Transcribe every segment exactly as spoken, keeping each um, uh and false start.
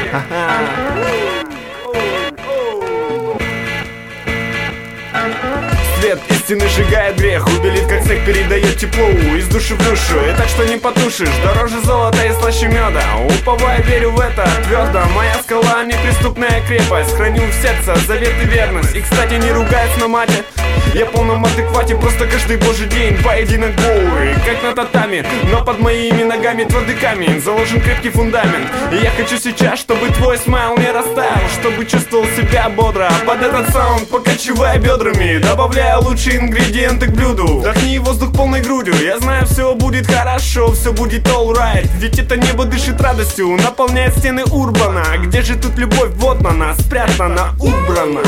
Свет истины сжигает грех, убелит как снег, передает тепло из души в душу. И так что не потушишь, дороже золота и слаще меда. Уповая, верю в это твердо. Моя скала, неприступная крепость. Храню в сердце завет и верность. И, кстати, не ругаюсь на мате. Я в полном адеквате, просто каждый божий день поединок бой, как на татами. Но под моими ногами твердый камень, заложен крепкий фундамент. И я хочу сейчас, чтобы твой смайл не растаял, чтобы чувствовал себя бодро под этот саунд, покачивая бедрами, добавляя лучшие ингредиенты к блюду. Вдохни воздух полной грудью, я знаю, все будет хорошо, все будет alright. Ведь это небо дышит радостью, наполняет стены урбана. Где же тут любовь? Вот она, спрятана, убрана.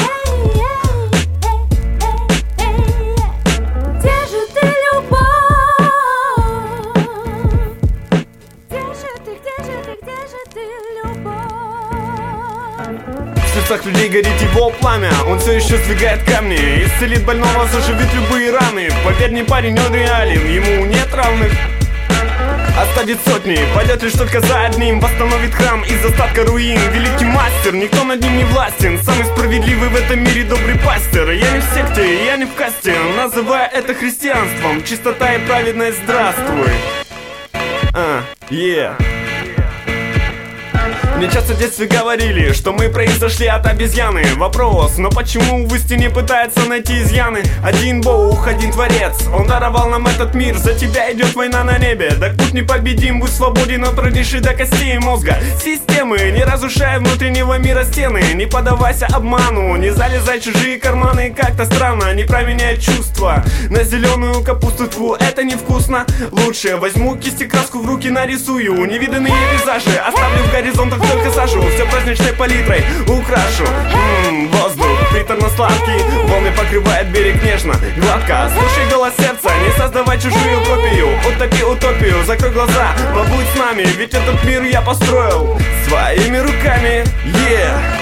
В сердцах людей горит его пламя, он все еще сдвигает камни, исцелит больного, заживит любые раны. Поверь, не парень, он реален, ему нет равных. Оставит сотни, пойдет лишь только за одним, восстановит храм из остатка руин. Великий мастер, никто над ним не властен, самый справедливый в этом мире добрый пастор. Я не в секте, я не в касте, называя это христианством. Чистота и праведность, здравствуй. А, yeah. Мне часто в детстве говорили, что мы произошли от обезьяны. Вопрос, но почему в истине пытается найти изъяны? Один Бог, один Творец, он даровал нам этот мир. За тебя идет война на небе, так путь непобедим, будь свободен от роднейшей до костей мозга системы. Не разрушай внутреннего мира стены, не поддавайся обману, не залезай в чужие карманы. Как-то странно, не променяй чувства на зеленую капусту, тьфу, это невкусно. Лучше возьму кисть и краску в руки, нарисую невиданные пейзажи, оставлю в горизонтах только сажу, все праздничной палитрой украшу. Ммм, воздух приторно-сладкий, волны покрывает берег нежно, гладко. Слушай голос сердца, не создавай чужую копию. Утопи утопию, закрой глаза, побудь с нами, ведь этот мир я построил своими руками. Yeah.